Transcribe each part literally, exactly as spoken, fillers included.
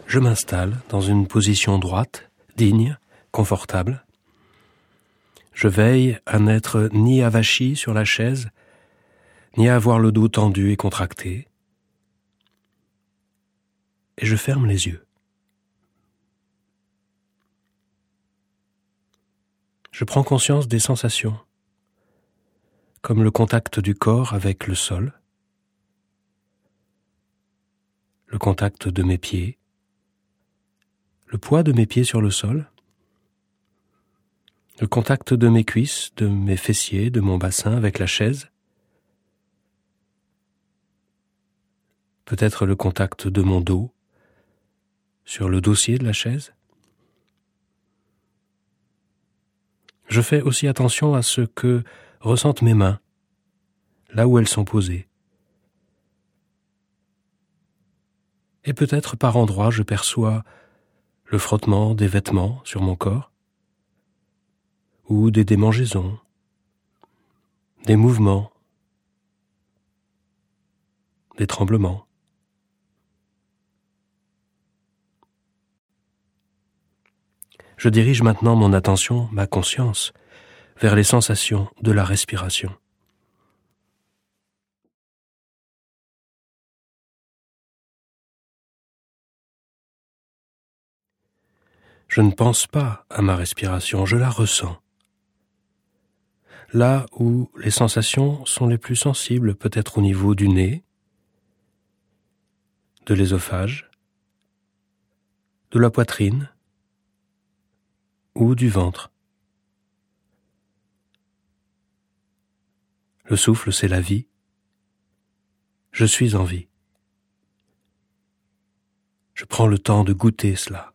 je m'installe dans une position droite, digne, confortable. Je veille à n'être ni avachi sur la chaise, ni à avoir le dos tendu et contracté. Et je ferme les yeux. Je prends conscience des sensations, comme le contact du corps avec le sol, le contact de mes pieds, le poids de mes pieds sur le sol, le contact de mes cuisses, de mes fessiers, de mon bassin avec la chaise, peut-être le contact de mon dos sur le dossier de la chaise. Je fais aussi attention à ce que ressentent mes mains, là où elles sont posées. Et peut-être par endroits je perçois le frottement des vêtements sur mon corps, ou des démangeaisons, des mouvements, des tremblements. Je dirige maintenant mon attention, ma conscience, vers les sensations de la respiration. Je ne pense pas à ma respiration, je la ressens. Là où les sensations sont les plus sensibles, peut-être au niveau du nez, de l'œsophage, de la poitrine ou du ventre. Le souffle, c'est la vie. Je suis en vie. Je prends le temps de goûter cela.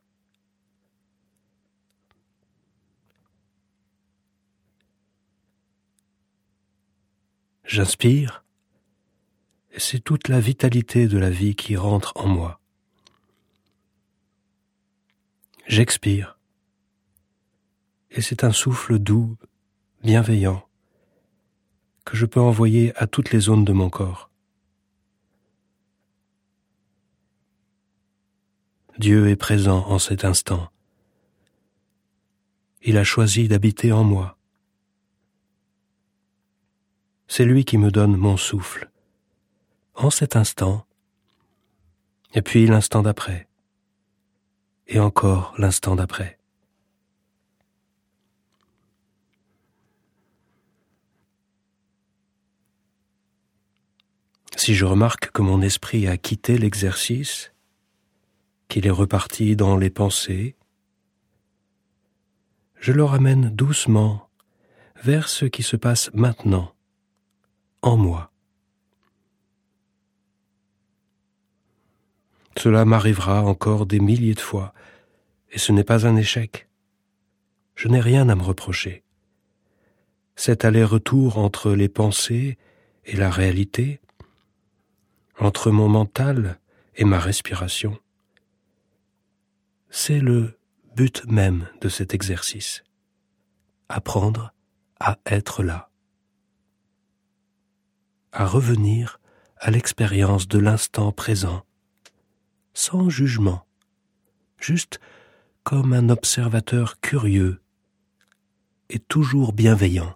J'inspire, et c'est toute la vitalité de la vie qui rentre en moi. J'expire, et c'est un souffle doux, bienveillant, que je peux envoyer à toutes les zones de mon corps. Dieu est présent en cet instant. Il a choisi d'habiter en moi. C'est lui qui me donne mon souffle, en cet instant, et puis l'instant d'après, et encore l'instant d'après. Si je remarque que mon esprit a quitté l'exercice, qu'il est reparti dans les pensées, je le ramène doucement vers ce qui se passe maintenant, en moi. Cela m'arrivera encore des milliers de fois, et ce n'est pas un échec. Je n'ai rien à me reprocher. Cet aller-retour entre les pensées et la réalité, entre mon mental et ma respiration, c'est le but même de cet exercice. Apprendre à être là, à revenir à l'expérience de l'instant présent, sans jugement, juste comme un observateur curieux et toujours bienveillant.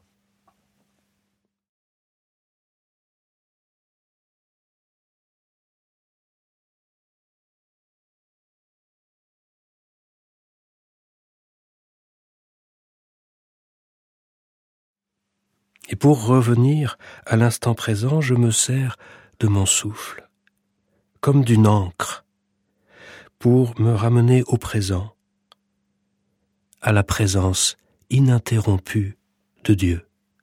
Et pour revenir à l'instant présent, je me sers de mon souffle, comme d'une ancre, pour me ramener au présent, à la présence ininterrompue de Dieu.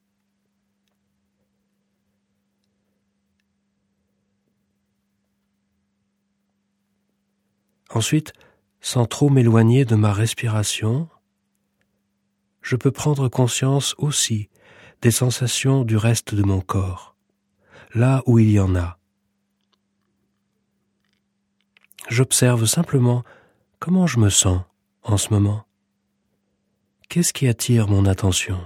Ensuite, sans trop m'éloigner de ma respiration, je peux prendre conscience aussi des sensations du reste de mon corps, là où il y en a. J'observe simplement comment je me sens en ce moment. Qu'est-ce qui attire mon attention?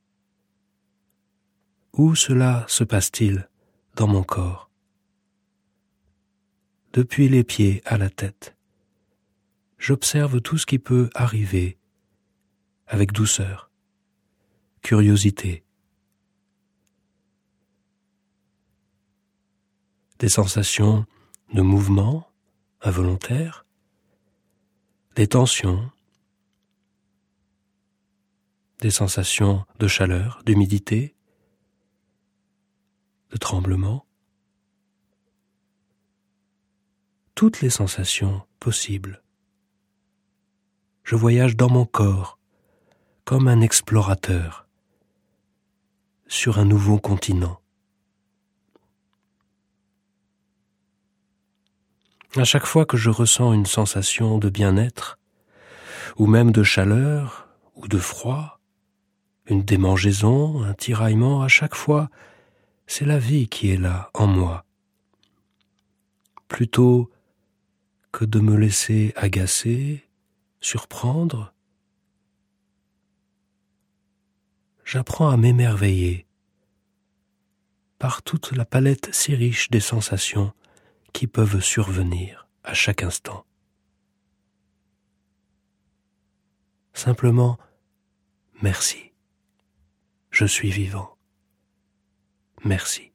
Où cela se passe-t-il dans mon corps? Depuis les pieds à la tête, j'observe tout ce qui peut arriver avec douceur, curiosité. Des sensations de mouvement involontaire, des tensions, des sensations de chaleur, d'humidité, de tremblement, toutes les sensations possibles. Je voyage dans mon corps comme un explorateur sur un nouveau continent. À chaque fois que je ressens une sensation de bien-être, ou même de chaleur, ou de froid, une démangeaison, un tiraillement, à chaque fois, c'est la vie qui est là, en moi. Plutôt que de me laisser agacer, surprendre, j'apprends à m'émerveiller par toute la palette si riche des sensations qui peuvent survenir à chaque instant. Simplement, merci. Je suis vivant. Merci.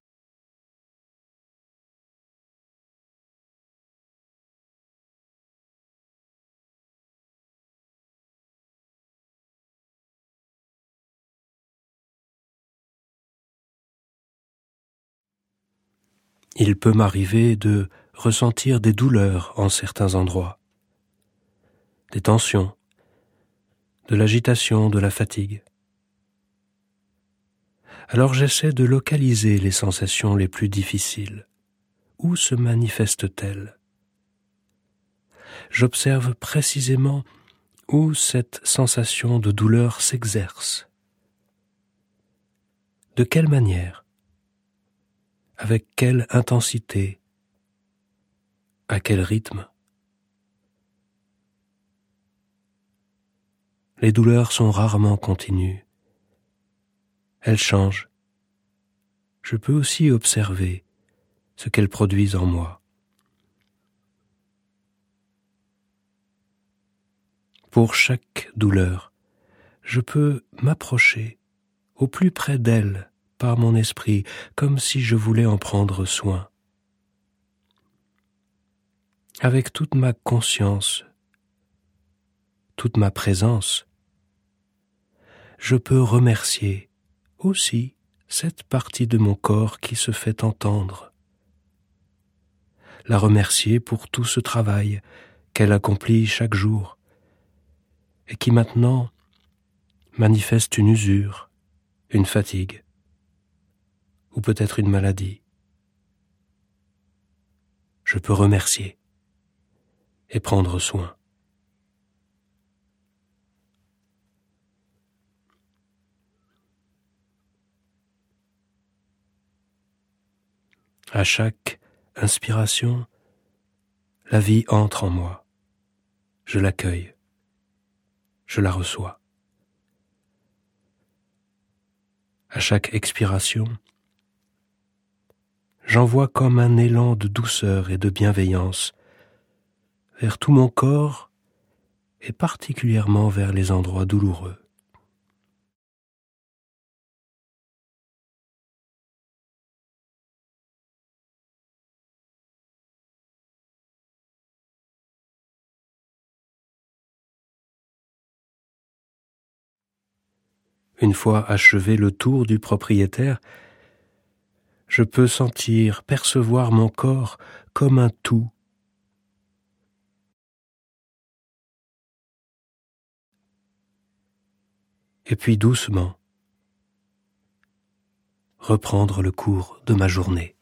Il peut m'arriver de ressentir des douleurs en certains endroits, des tensions, de l'agitation, de la fatigue. Alors j'essaie de localiser les sensations les plus difficiles. Où se manifestent-elles ? J'observe précisément où cette sensation de douleur s'exerce. De quelle manière ? Avec quelle intensité ? À quel rythme ? Les douleurs sont rarement continues. Elles changent. Je peux aussi observer ce qu'elles produisent en moi. Pour chaque douleur, je peux m'approcher au plus près d'elle par mon esprit, comme si je voulais en prendre soin. Avec toute ma conscience, toute ma présence, je peux remercier aussi cette partie de mon corps qui se fait entendre. La remercier pour tout ce travail qu'elle accomplit chaque jour et qui maintenant manifeste une usure, une fatigue ou peut-être une maladie. Je peux remercier et prendre soin. À chaque inspiration, la vie entre en moi. Je l'accueille. Je la reçois. À chaque expiration, j'envoie comme un élan de douceur et de bienveillance vers tout mon corps et particulièrement vers les endroits douloureux. Une fois achevé le tour du propriétaire, je peux sentir, percevoir mon corps comme un tout. Et puis doucement, reprendre le cours de ma journée.